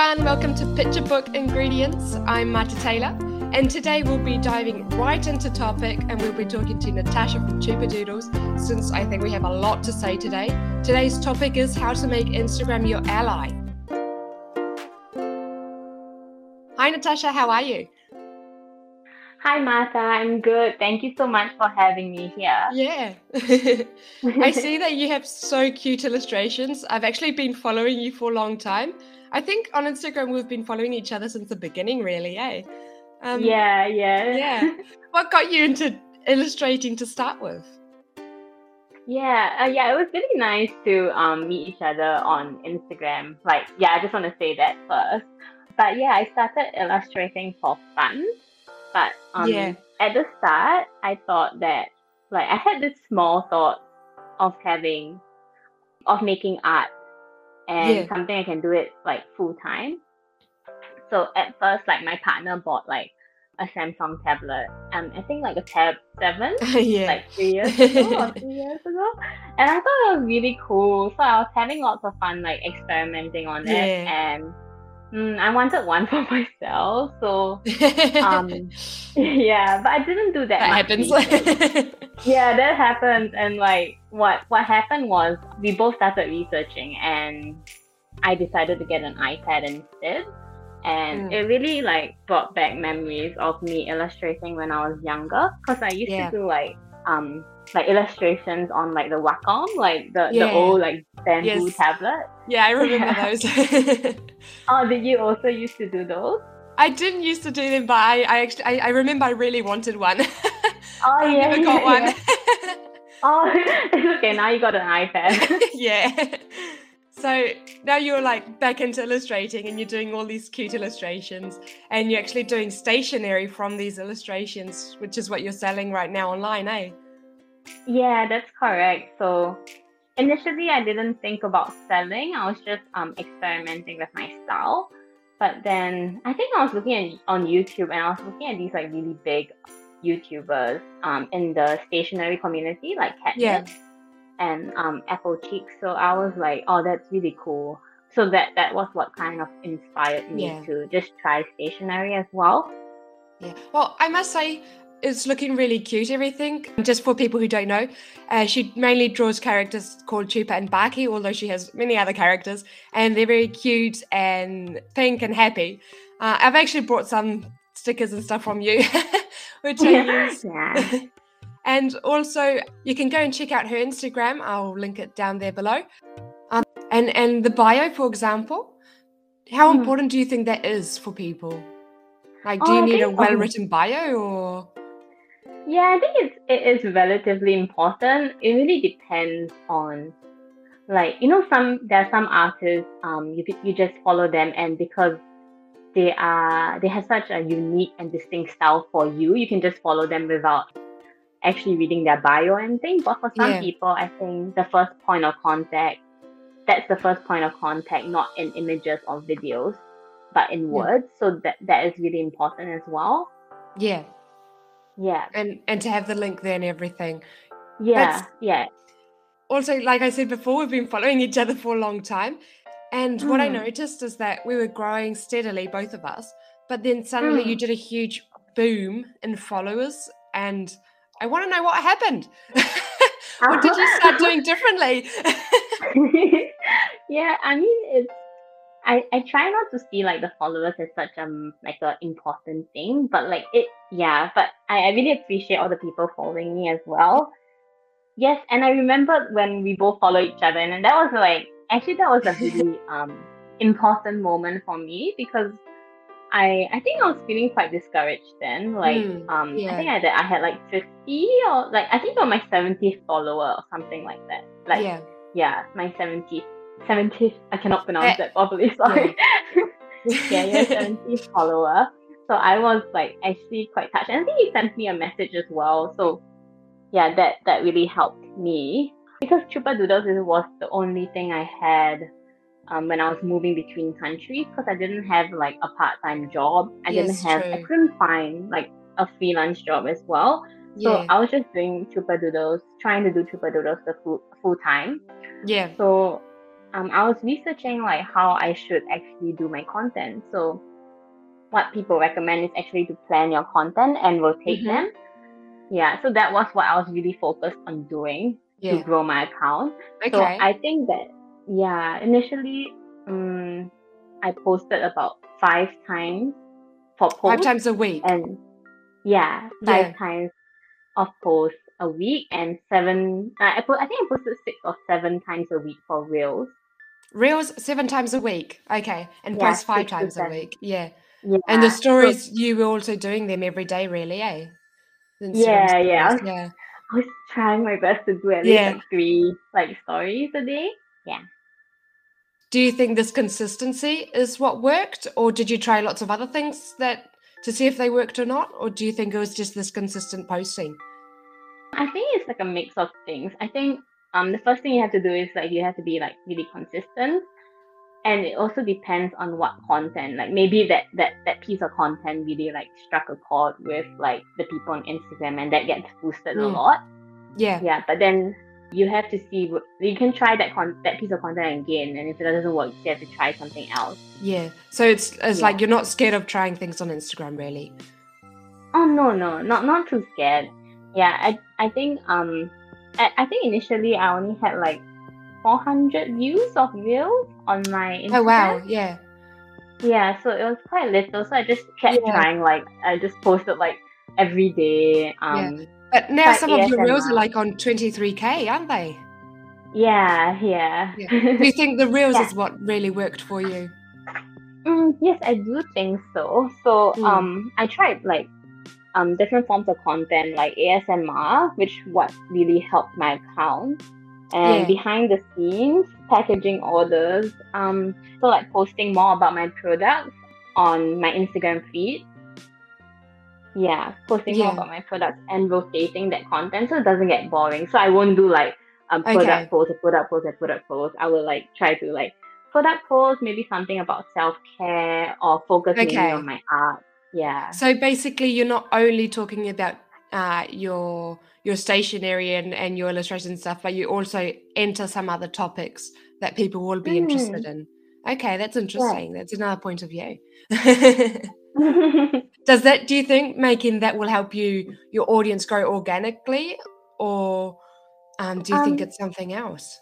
everyone, welcome to Picture Book Ingredients. I'm Marta Taylor, and today we'll be diving right into topic and we'll be talking to Natasha from Chupa Doodles, since I think we have a lot to say today. Today's topic is how to make Instagram your ally. Hi Natasha, how are you? Hi, Martha. I'm good. Thank you so much for having me here. Yeah. I see that you have so cute illustrations. I've actually been following you for a long time. I think on Instagram we've been following each other since the beginning, really, eh? Yeah. What got you into illustrating to start with? It was really nice to meet each other on Instagram. I just want to say that first. But yeah, I started illustrating for fun. But Yeah. at the start, I thought that I had this small thought of making art and Yeah. something I can do it full time. So at first, my partner bought a Samsung tablet. I think a Tab 7, Yeah. 3 years ago or 2 years ago. And I thought it was really cool. So I was having lots of fun experimenting on it. Yeah. And I wanted one for myself. So yeah, but I didn't do that That much happens. research. Yeah, that happened. And what happened was we both started researching and I decided to get an iPad instead. And it really brought back memories of me illustrating when I was younger, because I used to do illustrations on the Wacom, the old bamboo tablet. Yeah, I remember those. Oh, did you also used to do those? I didn't used to do them, but I remember I really wanted one. Oh, I never got one. Oh, it's okay. Now you got an iPad. Yeah. So now you're back into illustrating and you're doing all these cute illustrations and you're actually doing stationery from these illustrations, which is what you're selling right now online, eh? Yeah, that's correct. So initially I didn't think about selling. I was just experimenting with my style. But then I think I was looking on YouTube and I was looking at these really big YouTubers in the stationery community, like Catnip and Apple Cheeks. So I was like, oh, that's really cool. So that was what kind of inspired me to just try stationery as well. Yeah. Well, I must say it's looking really cute, everything. Just for people who don't know, she mainly draws characters called Chupa and Baki, although she has many other characters, and they're very cute and pink and happy. I've actually brought some stickers and stuff from you, which I use. Yeah. And also, you can go and check out her Instagram. I'll link it down there below. And the bio, for example, how important do you think that is for people? Do you need a well-written bio or? Yeah, I think it is relatively important. It really depends on, there are some artists, you just follow them, and because they have such a unique and distinct style for you, you can just follow them without actually reading their bio and things. But for some people, I think that's the first point of contact, not in images or videos, but in words. So that is really important as well. Yeah. Yeah. And to have the link there and everything. Yeah. Also, like I said before, we've been following each other for a long time. And what I noticed is that we were growing steadily, both of us. But then suddenly you did a huge boom in followers. And I want to know what happened. What did you start doing differently? Yeah, I mean, I try not to see the followers as such an important thing, but but I really appreciate all the people following me as well. Yes, and I remember when we both followed each other, and that was that was a really important moment for me, because I think I was feeling quite discouraged then. I think I had 50, or I think on my 70th follower or something like that. My 70th. I cannot pronounce that properly. Sorry. Your 70th follower. So I was actually quite touched, and I think he sent me a message as well. So yeah, that really helped me, because Chupa Doodles was the only thing I had when I was moving between countries, because I didn't have a part-time job. I couldn't find a freelance job as well. So I was just doing Chupa Doodles, trying to do Chupa Doodles full time. Yeah. So I was researching like how I should actually do my content. So what people recommend is actually to plan your content and rotate Mm-hmm. them. Yeah, so that was what I was really focused on doing to Yeah. grow my account. So Okay. I think that, yeah, initially, um, I posted about 5 times for 5 posts, times a week. and yeah, five Yeah. times of posts a week, and seven. I think I posted 6 or 7 times a week for reels. Reels 7 times a week. Okay. And Yeah, post 5 six to times a seven. week. Yeah. And the Yeah. So stories, you were also doing them every day, really, eh? The Instagram yeah. stories. Yeah. I was trying my best to do at least Yeah. like three like stories a day. Yeah. Do you think this consistency is what worked, or did you try lots of other things that to see if they worked or not, or do you think it was just this consistent posting? I think it's like a mix of things. I think the first thing you have to do is like you have to be like really consistent, and it also depends on what content. Like maybe that piece of content really like struck a chord with like the people on Instagram, and that gets boosted a Mm. lot. Yeah. Yeah, but then you have to see you can try that piece of content again, and if it doesn't work, you have to try something else. Yeah. So it's Yeah. like you're not scared of trying things on Instagram, really. Oh no, not too scared. Yeah, I think I think initially I only had like 400 views of reels on my Oh Instagram. wow. Yeah. Yeah, so it was quite little. So I just kept Yeah. trying. Like I just posted like every day. Yeah. But now Tried some of your reels are ASMR. like on 23K, aren't they? Yeah. Yeah. Do you think the reels Yeah. is what really worked for you? Yes, I do think so. So Mm. I tried like different forms of content like ASMR, which what really helped my account, and Yeah. behind the scenes packaging orders. So like posting more about my products on my Instagram feed. Yeah, posting more Yeah. about my products and rotating that content so it doesn't get boring. So I won't do like Okay. product post, a product post, a product post. I will like try to like product post, maybe something about self care or focus mainly on Okay. my art. Yeah. So basically, you're not only talking about your stationery and your illustration stuff, but you also enter some other topics that people will be interested Mm, in. Okay, that's right. interesting. That's another point of view. I Do you think making that will help your audience grow organically, or do you think um it's something else?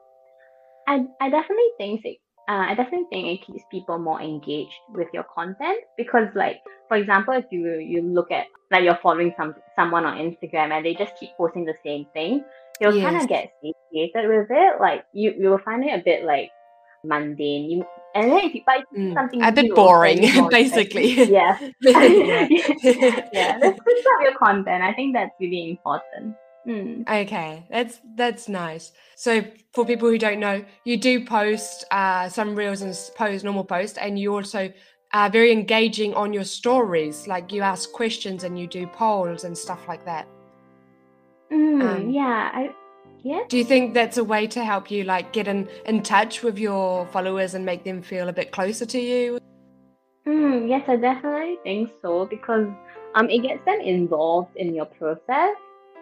I definitely think I definitely think it keeps people more engaged with your content because like for example if you look at like you're following someone on Instagram and they just keep posting the same thing, you'll kind Yes. of get satiated with it. Like you will find it a bit like mundane. You and then if you buy A something bit new, then boring, you're more excited. basically. Yeah. Yeah. Yeah. Let's switch up your content. I think that's really important. Mm. Okay, that's nice. So for people who don't know, you do post some reels and post normal post, and you also are very engaging on your stories. Like you ask questions and you do polls and stuff like that. Um, Yeah. Yes. do you think that's a way to help you like get in touch with your followers and make them feel a bit closer to you? Yes, I definitely think so because it gets them involved in your process.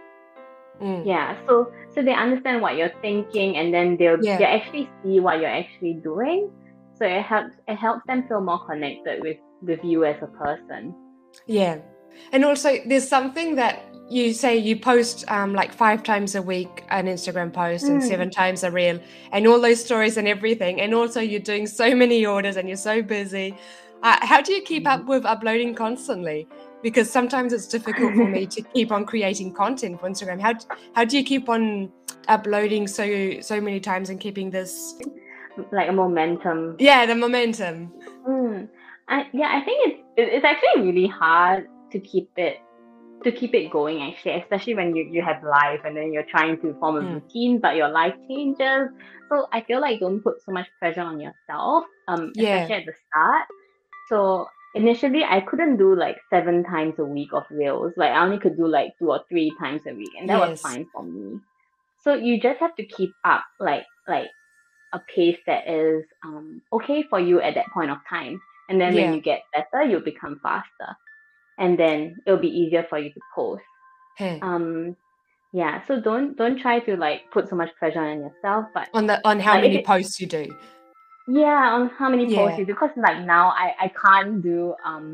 Mm, Yeah, so they understand what you're thinking and then they yeah. actually see what you're actually doing. So it helps them feel more connected with you as a person. Yeah. And also, there's something that you say you post like 5 times a week an Instagram post and Mm. 7 times a reel and all those stories and everything. And also, you're doing so many orders and you're so busy. How do you keep up with uploading constantly? Because sometimes it's difficult for me to keep on creating content for Instagram. How do you keep on uploading so many times and keeping this Like a momentum. the momentum? Mm. I think it's actually really hard to keep it going actually, especially when you have life and then you're trying to form a Mm, routine but your life changes. So I feel like don't put so much pressure on yourself, yeah. especially at the start. So initially I couldn't do like 7 times a week of reels. Like I only could do like 2 or 3 times a week, and that was Yes. fine for me. So you just have to keep up like a pace that is okay for you at that point of time, and then when Yeah. you get better you'll become faster, and then it'll be easier for you to post. Huh. um Yeah, so don't try to like put so much pressure on yourself, but On how like if many it, posts you do. yeah, on how many posts Yeah. you do, because like now I can't do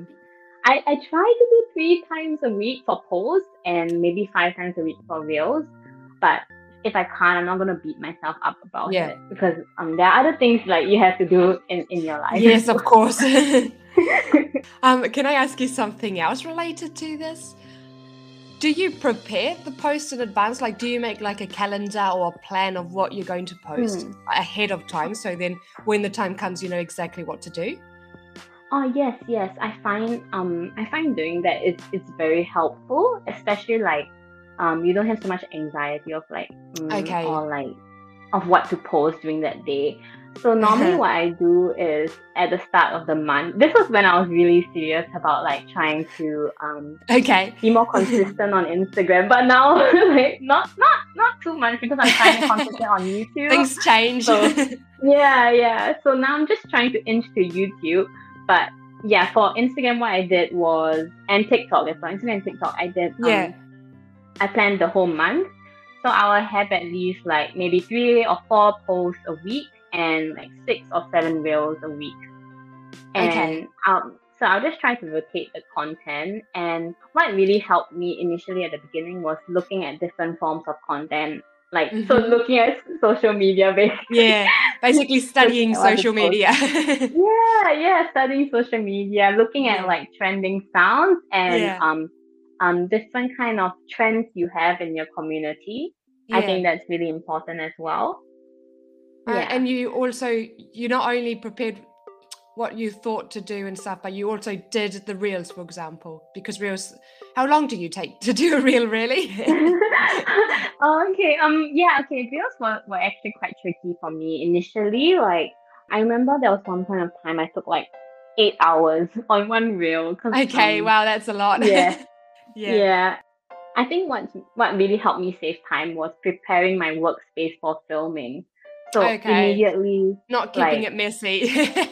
I try to do 3 times a week for posts and maybe 5 times a week for reels, but if I can't, I'm not gonna beat myself up about Yeah. it, because there are other things like you have to do in your life as Yes, of course. well. Can I ask you something else related to this? Do you prepare the posts in advance? Like, do you make like a calendar or a plan of what you're going to post Hmm. ahead of time? So then when the time comes, you know exactly what to do? Oh yes, yes. I find doing that it's very helpful, especially like you don't have so much anxiety of like Okay. or like of what to post during that day. So normally what I do is at the start of the month. This was when I was really serious about like trying to Okay. be more consistent on Instagram. But now like not too much, because I'm trying to be consistent on YouTube. Things change. So yeah, yeah. So now I'm just trying to inch to YouTube. But yeah, for Instagram what I did was, and TikTok, for Instagram and TikTok, Yeah. I planned the whole month. So I will have at least like maybe 3 or 4 posts a week and like 6 or 7 reels a week. Okay. And so I'll just try to rotate the content. And what really helped me initially at the beginning was looking at different forms of content. Like, so Hmm. looking at social media basically, Yeah. Basically looking studying at what to social post. media. Yeah, yeah, studying social media, looking at Yeah. like trending sounds and Yeah. different kind of trends you have in your community. I Yeah. think that's really important as well. Yeah. And you also, you not only prepared what you thought to do and stuff, but you also did the reels, for example, because reels, how long do you take to do a reel, really? Oh, okay. Yeah. Okay. Videos were actually quite tricky for me initially. Like, I remember there was one point of time I took like 8 hours on one reel. Cause Okay, wow, that's a lot. yeah, Yeah. yeah. I think what really helped me save time was preparing my workspace for filming. So Okay. immediately, Not keeping like, it messy.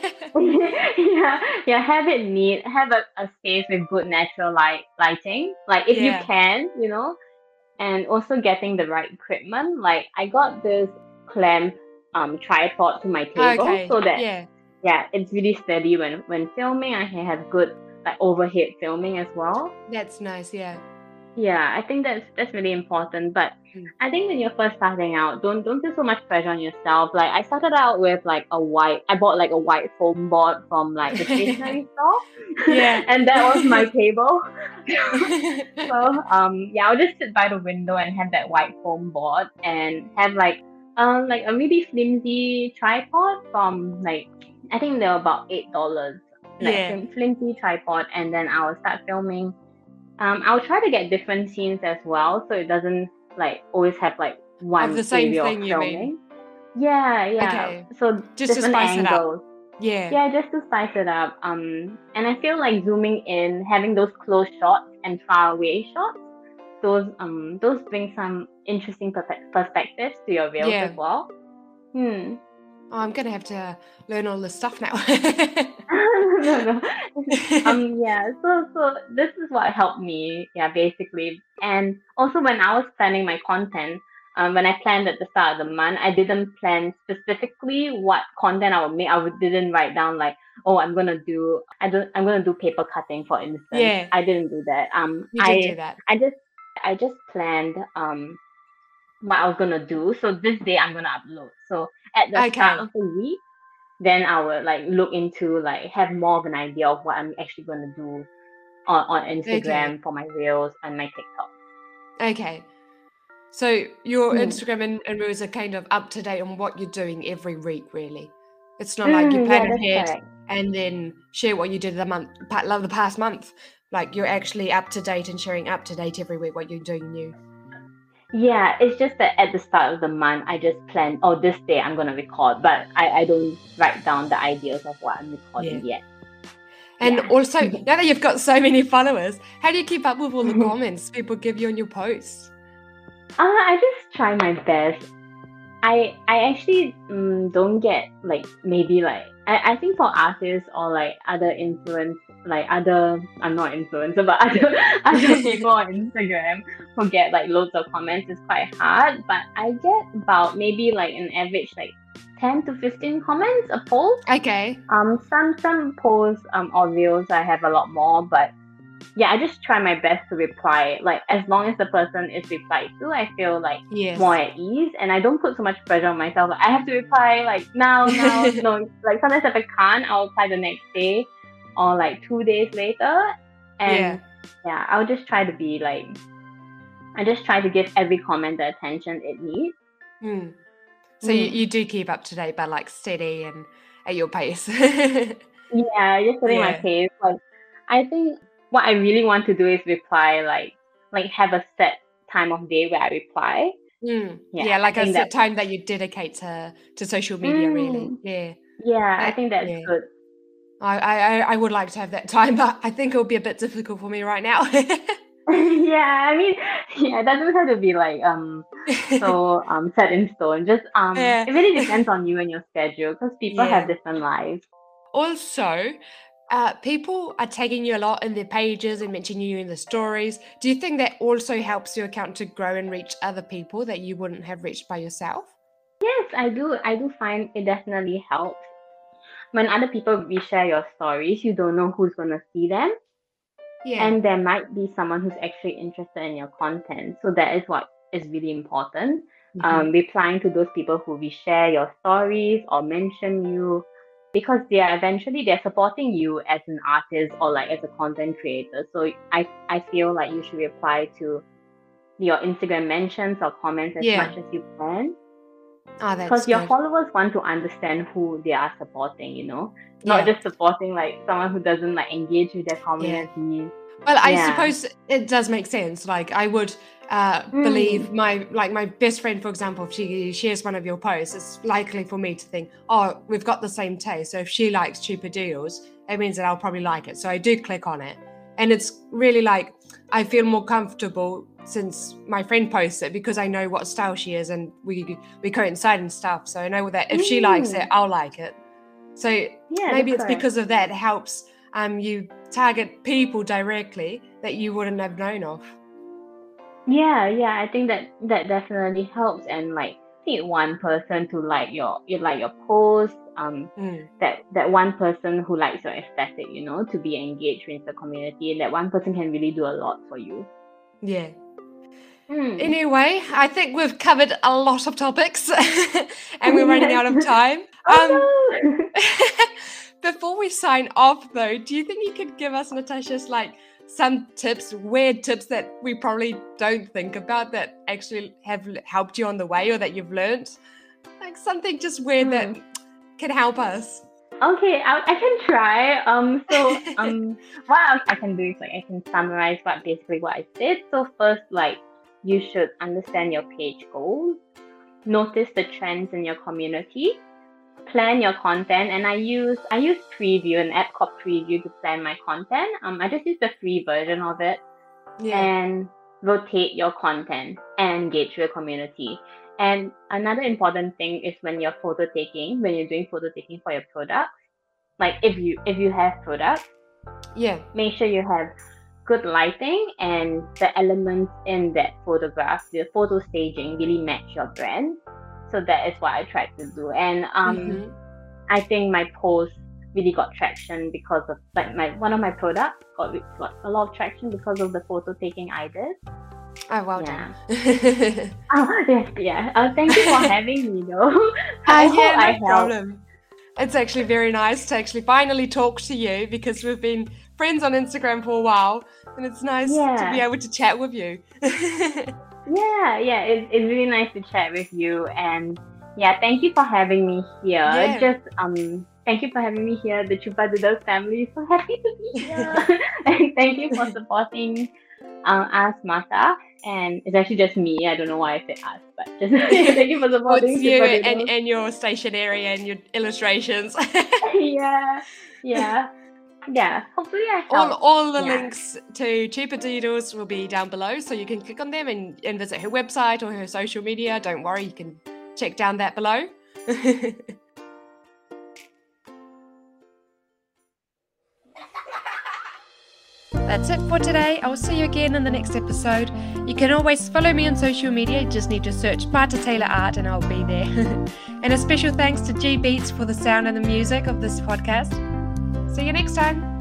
yeah, yeah, have it neat, have a space with good natural lighting. Like, if you Yeah. can, and also getting the right equipment. Like, I got this clamp tripod to my table, Okay. so that Yeah. yeah, it's really steady when filming. I can have good like overhead filming as well. That's nice. Yeah. Yeah, I think that's really important. But Mm. I think when you're first starting out, don't put so much pressure on yourself. Like, I started out with like I bought like a white foam board from like the stationery store, Yeah. and that was my table. So yeah, I'll just sit by the window and have that white foam board and have like a really flimsy tripod from like, I think they're about $8. Like Yeah. flimsy tripod, and then I'll start filming. I'll try to get different scenes as well, so it doesn't like always have like Of one the same area of thing, you mean? filming. Yeah, yeah. Okay. So Just to different spice it up. angles. Yeah. Yeah, just to spice it up. And I feel like zooming in, having those close shots and far away shots, those bring some interesting perspectives to your reels as Yeah. well. Hmm. Oh, I'm gonna have to learn all this stuff now. No, no. Yeah. So this is what helped me. Yeah, basically. And also when I was planning my content, when I planned at the start of the month, I didn't plan specifically what content I would make. Didn't write down like, oh, I'm gonna do paper cutting, for instance. Yeah. I didn't do that. You didn't do that. I just planned what I was gonna do. So this day I'm gonna upload. So at the start Okay. of the week, then I would like look into like have more of an idea of what I'm actually gonna do on Okay. Instagram for my reels and my TikTok. Okay. So your Hmm. Instagram and Reels are kind of up to date on what you're doing every week, really. It's not like you plan Yeah, that's ahead correct. and then share what you did the past month. Like you're actually up to date and sharing up to date every week what you're doing new. Yeah, it's just that at the start of the month, I just plan, oh, this day I'm gonna record, but I don't write down the ideas of what I'm Yeah. recording yet. And Yeah. also, now that you've got so many followers, how do you keep up with all the comments people give you on your posts? I just try my best. I actually don't get like maybe like I think for artists or like other like other, I'm not influencer, but other people on Instagram who get like loads of comments is quite hard. But I get about maybe like an average like 10 to 15 comments a post. Okay. Some posts or reels I have a lot more, but yeah, I just try my best to reply. Like as long as the person is replied to, I feel like Yes. more at ease, and I don't put so much pressure on myself. Like, I have to reply like now. No, like sometimes if I can't, I'll reply the next day or like 2 days later. And yeah, I'll just try to be like, I just try to give every comment the attention it needs. So you do keep up to date, but like steady and at your pace. Yeah, just setting my pace. Like I think what I really want to do is reply like have a set time of day where I reply. Yeah, like a set time that you dedicate to social media, really. Yeah, I think that's good. I would like to have that time, but I think it'll be a bit difficult for me right now. Yeah, I mean, yeah, it doesn't have to be like so set in stone. Just it really depends on you and your schedule, because people have different lives. Also, people are tagging you a lot in their pages and mentioning you in the stories. Do you think that also helps your account to grow and reach other people that you wouldn't have reached by yourself? Yes, I do. I do find it definitely helps. When other people reshare your stories, you don't know who's gonna see them. And there might be someone who's actually interested in your content. So that is what is really important. Replying to those people who reshare your stories or mention you, because they're supporting you as an artist or like as a content creator. So I feel like you should reply to your Instagram mentions or comments as much as you can. Because your followers want to understand who they are supporting, you know, not just supporting like someone who doesn't like engage with their community. Well, I suppose it does make sense. Like I would believe my best friend, for example, if she shares one of your posts, it's likely for me to think, oh, we've got the same taste. So if she likes Chupa Doodles, it means that I'll probably like it. So I do click on it. And it's really like, I feel more comfortable since my friend posts it, because I know what style she is and we coincide and stuff. So I know that if she likes it, I'll like it. So maybe it's because of that, it helps you target people directly that you wouldn't have known of. Yeah, I think that definitely helps. And like, need one person to like your post, that one person who likes your aesthetic, you know, to be engaged with the community, and that one person can really do a lot for you. Anyway, I think we've covered a lot of topics and we're running out of time. Before we sign off though, do you think you could give us, Natasha's, like some tips, weird tips that we probably don't think about that actually have helped you on the way, or that you've learned? Like something just weird that can help us. Okay, I can try. What else I can do is like I can summarize what I said. So first, like, you should understand your page goals, notice the trends in your community, plan your content. And I use Preview, an app called Preview, to plan my content. I just use the free version of it. And rotate your content and engage with your community. And another important thing is when you're doing photo taking for your products, like if you have products, make sure you have good lighting and the elements in that photograph, the photo staging, really match your brand. So that is what I tried to do. And I think my post really got traction because of like one of my products got a lot of traction because of the photo taking I did. Oh, well done. Thank you for having me though. No problem. It's actually very nice to actually finally talk to you, because we've been friends on Instagram for a while, and it's nice to be able to chat with you. It's really nice to chat with you, and thank you for having me here. Thank you for having me here. The Chupa Doodles family is so happy to be here. And thank you for supporting us, Martha. And it's actually just me. I don't know why I said us, but just thank you for supporting it's you and your stationery and your illustrations. Hopefully I helped. All the links to Chupa Doodles will be down below, so you can click on them and visit her website or her social media. Don't worry, you can check down that below. That's it for today. I'll see you again in the next episode. You can always follow me on social media. You just need to search Pata Taylor Art and I'll be there. And a special thanks to G Beats for the sound and the music of this podcast. See you next time.